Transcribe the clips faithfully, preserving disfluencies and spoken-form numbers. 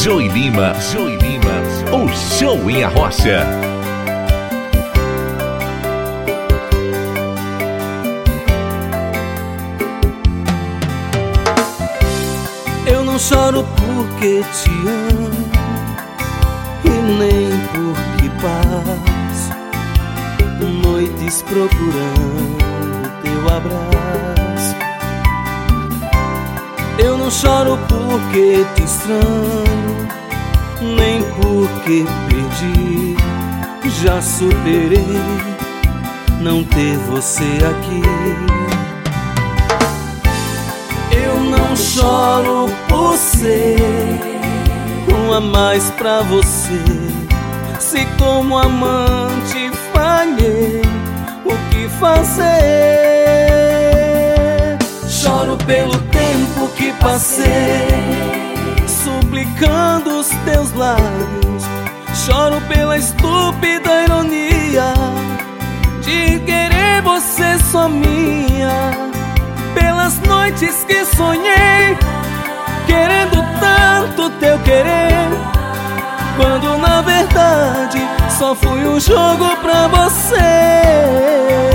Joey Lima, Joey Lima, o show em Arrocha. Eu não choro porque te amo e nem porque passo noites procurando teu abraço. Eu não choro porque te estranho, nem porque perdi. Já superei não ter você aqui. Eu não choro por ser um a mais pra você, se como amante falhei, o que fazer? Choro pelo tempo que passei suplicando os teus lábios. Choro pela estúpida ironia de querer você só minha, pelas noites que sonhei querendo tanto teu querer, quando na verdade só fui um jogo pra você.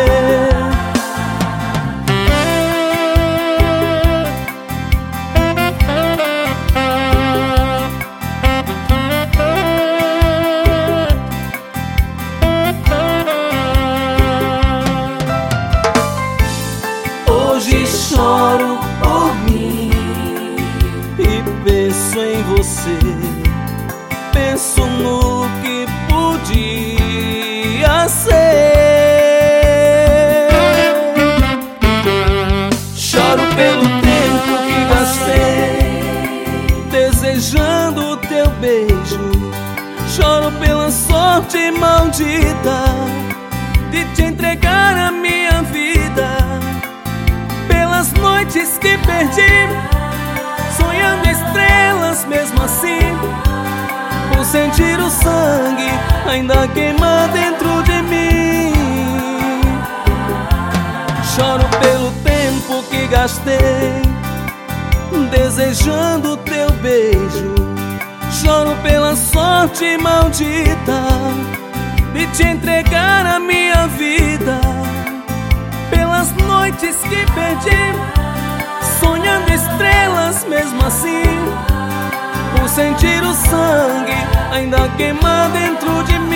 Hoje choro por mim e penso em você, penso no que podia ser. Choro pelo tempo que gastei desejando o teu beijo. Choro pela sorte maldita de te entregar a minha vida, pelas noites que perdi sonhando estrelas mesmo assim, por sentir o sangue ainda queimar dentro de mim. Choro pelo tempo que gastei desejando o teu beijo. Choro pela sorte maldita de te entregar a minha vida, pelas noites que perdi sonhando estrelas mesmo assim, por sentir o sangue ainda queimar dentro de mim.